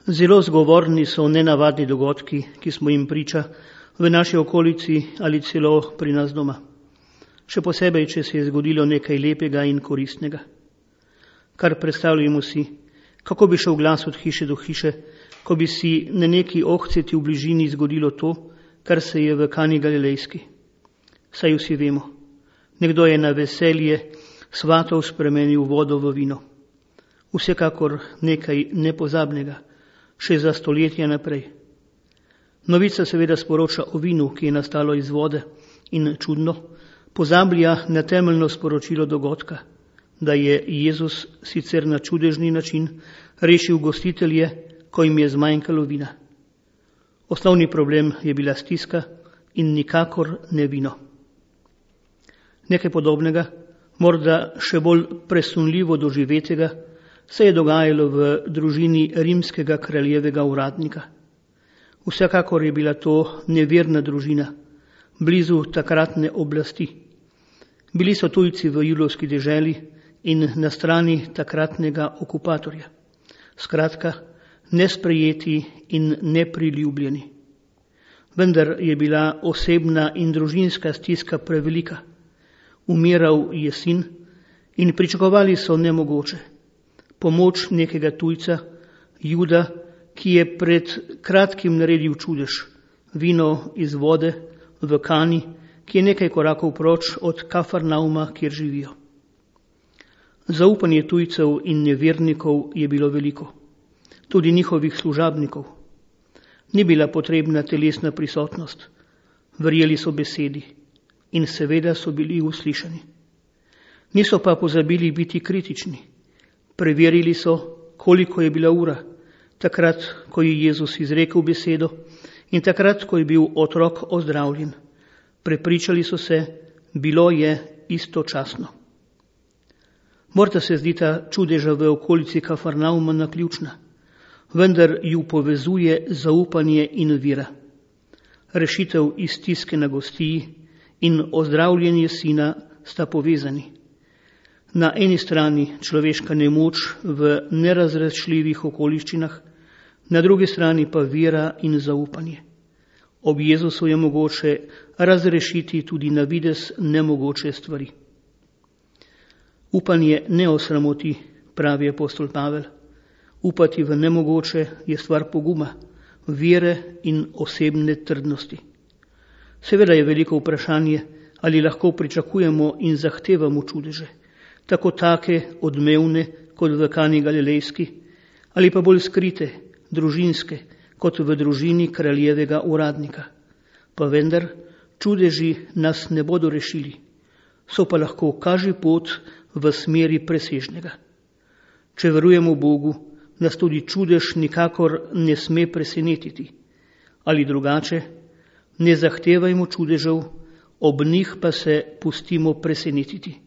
Zelo zgovorni so nenavadni dogodki, ki smo jim priča v naši okolici ali celo pri nas doma. Še posebej, če se je zgodilo nekaj lepega in koristnega. Kar predstavljamo si, kako bi šel glas od hiše do hiše, ko bi si na neki ohceti v bližini zgodilo to, kar se je v Kani Galilejski. Saj vsi vemo, nekdo je na veselje svatov spremenil vodo v vino. Vsekakor nekaj nepozabnega, še za stoletja naprej. Novica seveda sporoča o vinu, ki je nastalo iz vode in čudno, pozablja na temeljno sporočilo dogodka, da je Jezus sicer na čudežni način rešil gostitelje, ko jim je zmanjkalo vina. Osnovni problem je bila stiska in nikakor ne vino. Nekaj podobnega, morda še bolj presunljivo doživetega, se je dogajalo v družini rimskega kraljevega uradnika. Vsekakor je bila to neverna družina, blizu takratne oblasti. Bili so tujci v judovski deželi in na strani takratnega okupatorja. Skratka, nesprejeti in nepriljubljeni. Vendar je bila osebna in družinska stiska prevelika. Umiral je sin in pričakovali so nemogoče. Pomoč nekega tujca, Juda, ki je pred kratkim naredil čudež, vino iz vode v Kani, ki je nekaj korakov proč od Kafarnauma, kjer živijo. Zaupanje tujcev in nevernikov je bilo veliko, tudi njihovih služabnikov. Ni bila potrebna telesna prisotnost, verjeli so besedi in seveda so bili uslišani. Niso pa pozabili biti kritični. Preverili so, koliko je bila ura, takrat, ko je Jezus izrekel besedo in takrat, ko je bil otrok ozdravljen. Prepričali so se, bilo je istočasno. Morda se zdi ta čudeža v okolici Kafarnauma naključna, vendar ju povezuje zaupanje in vera. Rešitev iz stiske na gostiji in ozdravljenje sina sta povezani. Na eni strani človeška nemoč v nerazrešljivih okoliščinah, na drugi strani pa vera in zaupanje. Ob Jezusu je mogoče razrešiti tudi na videz nemogoče stvari. Upanje ne osramoti, pravi apostol Pavel. Upati v nemogoče je stvar poguma, vere in osebne trdnosti. Seveda je veliko vprašanje, ali lahko pričakujemo in zahtevamo čudeže, tako take odmevne kot v Kani Galilejski, ali pa bolj skrite, družinske, kot v družini kraljevega uradnika. Pa vendar, čudeži nas ne bodo rešili, so pa lahko kaži pot v smeri presežnega. Če verujemo Bogu, nas tudi čudež nikakor ne sme presenetiti. Ali drugače, ne zahtevajmo čudežev, ob njih pa se pustimo presenetiti.